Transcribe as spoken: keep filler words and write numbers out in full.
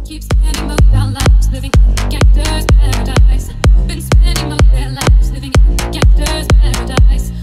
Keep spending most our lives living in the gangster's paradise. Been spending most their lives living in the gangster's paradise.